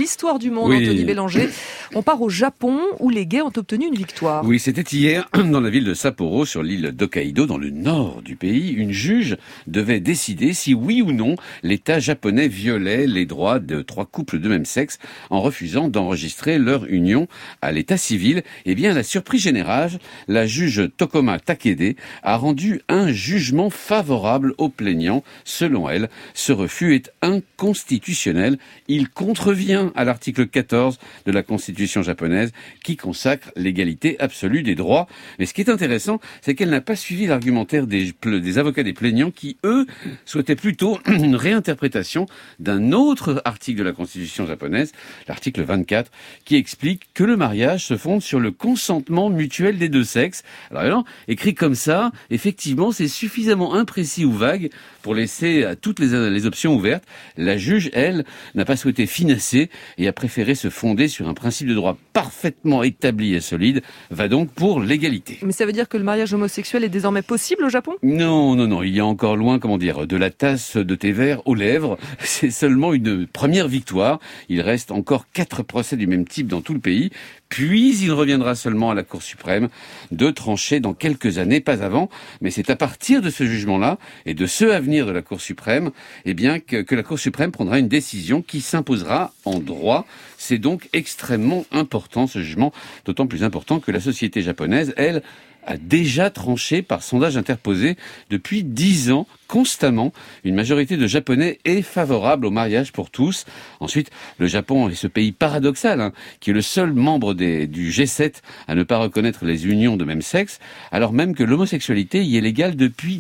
l'histoire du monde, Oui. Anthony Bélanger. On part au Japon où les gays ont obtenu une victoire. Oui, c'était hier, dans la ville de Sapporo, sur l'île d'Hokkaido, dans le nord du pays. Une juge devait décider si oui ou non l'État japonais violait les droits de 3 couples de même sexe en refusant d'enregistrer leur union à l'état civil. Eh bien, à la surprise générale, la juge Tokoma Takede a rendu un jugement favorable aux plaignants. Selon elle, ce refus est inconstitutionnel. Il contrevient à l'article 14 de la Constitution japonaise qui consacre l'égalité absolue des droits. Mais ce qui est intéressant, c'est qu'elle n'a pas suivi l'argumentaire des avocats des plaignants qui, eux, souhaitaient plutôt une réinterprétation d'un autre article de la Constitution japonaise, l'article 24, qui explique que le mariage se fonde sur le consentement mutuel des deux sexes. Alors, écrit comme ça, effectivement, c'est suffisamment imprécis ou vague pour laisser à toutes les options ouvertes. La juge, elle, n'a pas souhaité finasser et a préféré se fonder sur un principe de droit parfaitement établi et solide, va donc pour l'égalité. Mais ça veut dire que le mariage homosexuel est désormais possible au Japon ? Non, il y a encore loin, de la tasse de thé vert aux lèvres. C'est seulement une première victoire. Il reste encore 4 procès du même type dans tout le pays. Puis il reviendra seulement à la Cour suprême de trancher dans quelques années, pas avant. Mais c'est à partir de ce jugement-là et de ce avenir de la Cour suprême, que la Cour suprême prendra une décision qui s'imposera en droit. C'est donc extrêmement important ce jugement, d'autant plus important que la société japonaise, elle, a déjà tranché par sondage interposé depuis 10 ans, constamment. Une majorité de Japonais est favorable au mariage pour tous. Ensuite, le Japon est ce pays paradoxal, qui est le seul membre du G7 à ne pas reconnaître les unions de même sexe, alors même que l'homosexualité y est légale depuis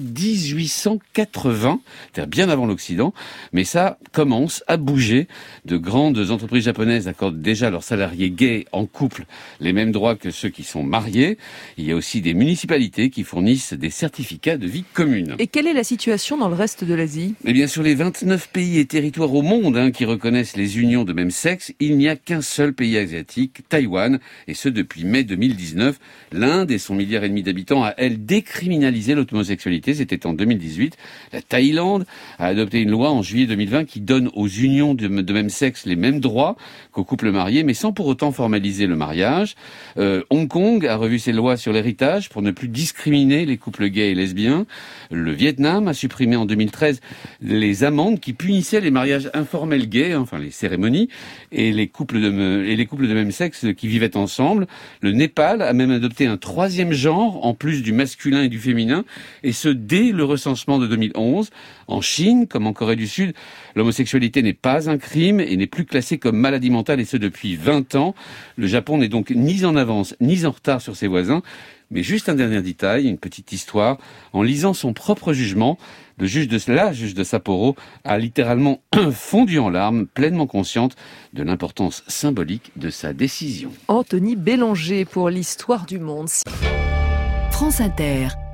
1880, c'est-à-dire bien avant l'Occident. Mais ça commence à bouger. De grandes entreprises japonaises accordent déjà à leurs salariés gays en couple les mêmes droits que ceux qui sont mariés. Il y a aussi des municipalités qui fournissent des certificats de vie commune. Et quelle est la situation dans le reste de l'Asie ? Eh bien, sur les 29 pays et territoires au monde qui reconnaissent les unions de même sexe, il n'y a qu'un seul pays asiatique, Taïwan, et ce depuis mai 2019. L'Inde et son 1,5 milliard d'habitants a, elle, décriminalisé l'homosexualité, c'était en 2018. La Thaïlande a adopté une loi en juillet 2020 qui donne aux unions de même sexe les mêmes droits qu'aux couples mariés, mais sans pour autant formaliser le mariage. Hong Kong a revu ses lois sur l'héritage pour ne plus discriminer les couples gays et lesbiens. Le Vietnam a supprimé en 2013 les amendes qui punissaient les mariages informels gays, les cérémonies, et les couples de même sexe qui vivaient ensemble. Le Népal a même adopté un 3e genre, en plus du masculin et du féminin, et ce dès le recensement de 2011. En Chine, comme en Corée du Sud, l'homosexualité n'est pas un crime et n'est plus classée comme maladie mentale, et ce depuis 20 ans. Le Japon n'est donc ni en avance ni en retard sur ses voisins. Mais juste un dernier détail, une petite histoire. En lisant son propre jugement, la juge de Sapporo a littéralement fondu en larmes, pleinement consciente de l'importance symbolique de sa décision. Anthony Bélanger pour l'histoire du monde. France Inter.